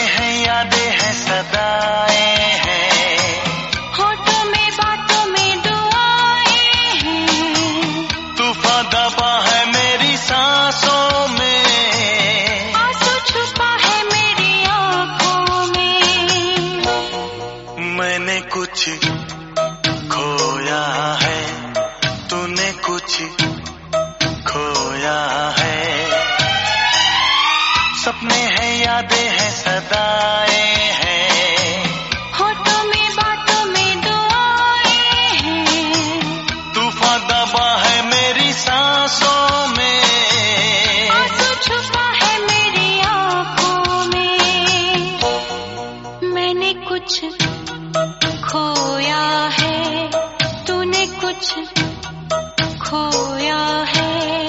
हैं यादें हैं सदाएं हैं, होठों में बातों में दुआएं हैं, तूफान दबा है मेरी सांसों में, आंसू छुपा है मेरी आँखों में। मैंने कुछ खोया है, तूने कुछ खोया है। सपने हैं यादें हैं सदाएं हैं, होठों में बातों में दुआएं हैं, तूफान दबा है मेरी सांसों में, आंसू छुपा है मेरी आँखों में। मैंने कुछ खोया है, तूने कुछ खोया है।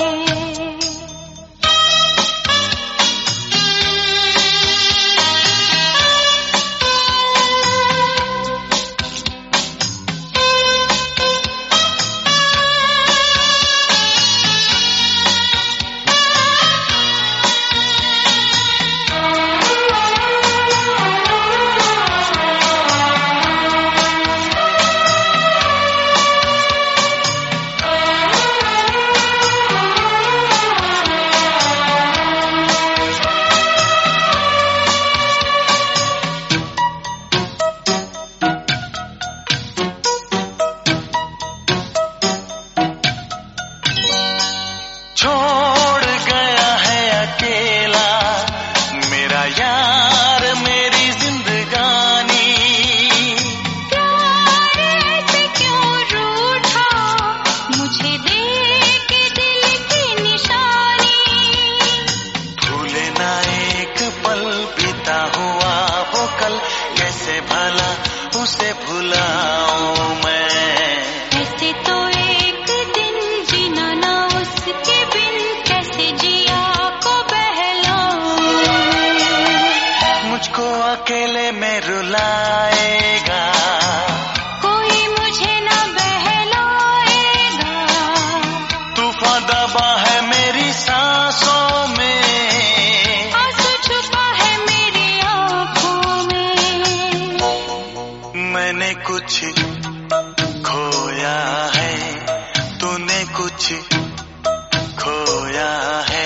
छोड़ गया है अकेला मेरा यार मेरी जिंदगानी, प्यार से क्यों रूठा मुझे देख दिल की निशानी, भूले ना एक पल बीता हुआ वो कल, कैसे भला उसे भुलाऊं मैं। ऐसे तो एक दिन जीना ना उसके बिन, कैसे जिया को बहलाऊं। मुझको अकेले में रुलाएगा, कोई मुझे ना बहलाएगा, तूफान दबा है मेरी सांसों में, आंसू छुपा है मेरी आँखों में। मैंने कुछ खोया है, तूने कुछ खोया है।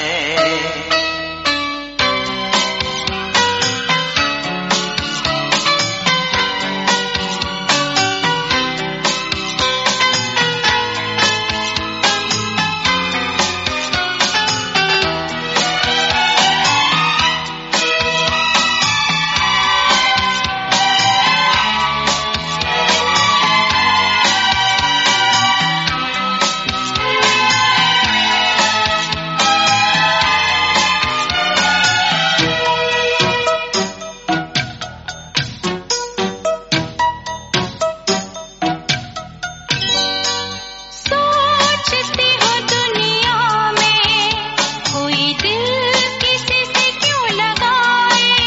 सोचती हो दुनिया में कोई दिल किसी से क्यों लगाए,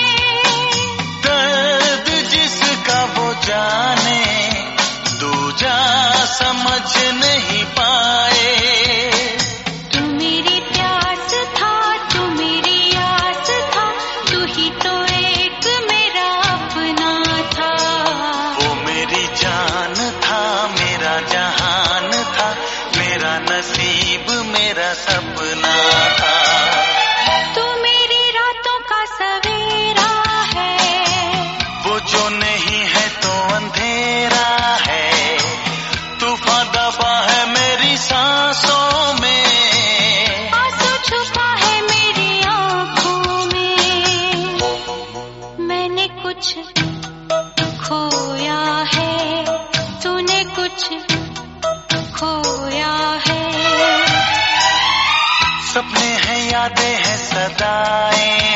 दर्द जिसका वो जाने, दूजा समझ नहीं पाए। तू मेरी प्यास था, तू मेरी आस था, तू ही तो एक मेरा अपना था। वो मेरी जान था, मेरा जहान था, मेरा नसीब मेरा सपना था। तू मेरी रातों का सवेरा है, वो जो नहीं है तो अंधेरा है, तूफान दबा है मेरी सांसों में, आंसू छुपा है मेरी आँखों में। मैंने कुछ खोया है, तूने कुछ खोया है। सपने हैं यादें हैं सदाएं